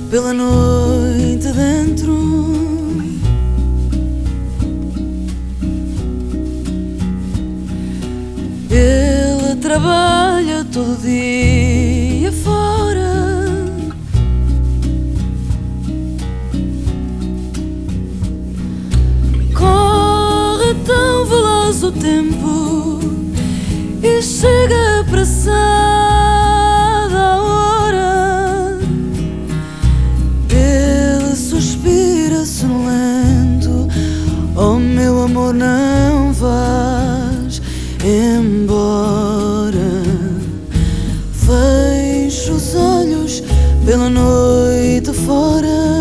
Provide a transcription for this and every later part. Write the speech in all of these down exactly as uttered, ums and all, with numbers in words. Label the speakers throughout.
Speaker 1: pela noite dentro. Ele trabalha todo dia fora, corre tão veloz o tempo e chega apressada a hora. Ele suspira sonolento: oh meu amor, não vás embora. Fecho os olhos pela noite fora.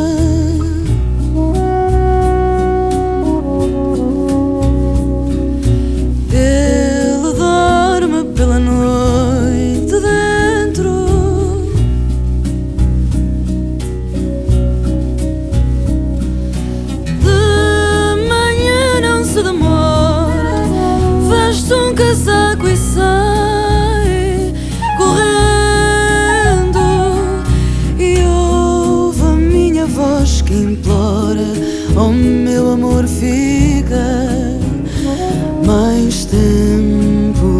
Speaker 1: Ele dorme pela noite dentro. De manhã não se demora, veste um casaco e sai correndo, e ouve a minha voz que implora: oh meu amor, fica mais tempo.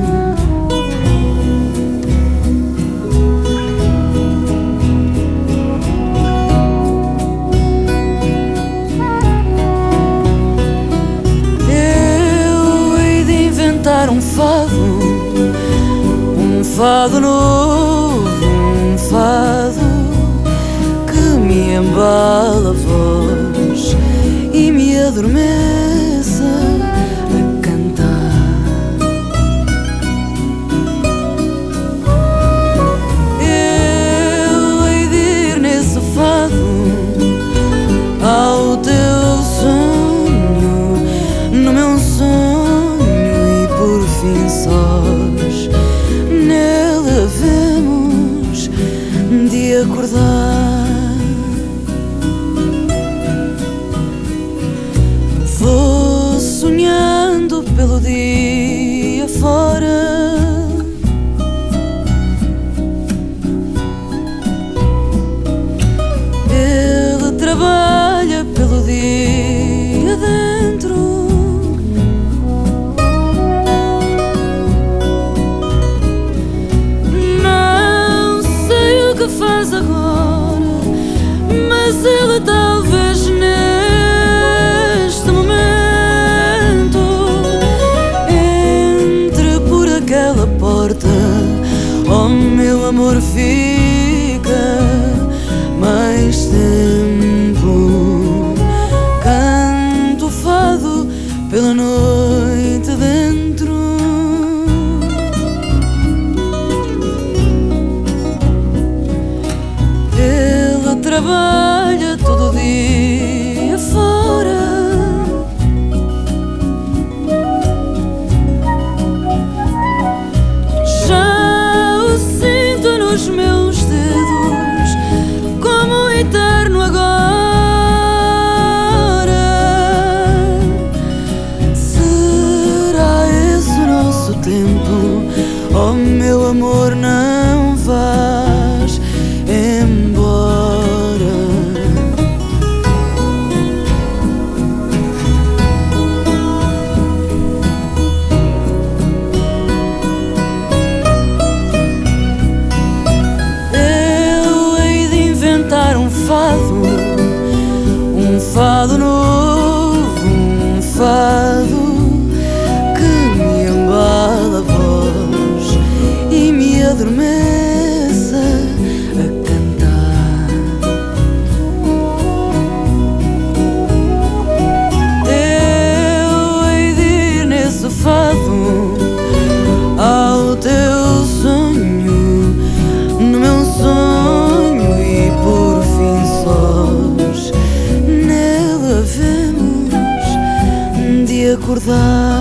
Speaker 1: Eu hei de inventar um fado, um fado novo, um fado que me embala a voz e me adormeça a cantar. Eu hei de ir nesse fado ao teu sonho, no meu sonho, e por fim sós nele havemos de acordar. Vou sonhando pelo dia fora, ele trabalha pelo dia dentro. Não sei o que faz agora, mas ele talvez neste momento entre por aquela porta. Oh meu amor, fica mais tempo. Canto o fado pela noite dentro. Ele trabalha todo dia fora, já o sinto nos meus dedos como eterno agora. Será esse o nosso tempo? Oh meu amor, não vás embora. Eu hei de inventar um fado, um fado novo, um fado que me embala a voz e me adormeça a cantar. Eu hei de ir nesse fado ao teu sonho, no meu sonho, e por fim sós nele havemos de acordar.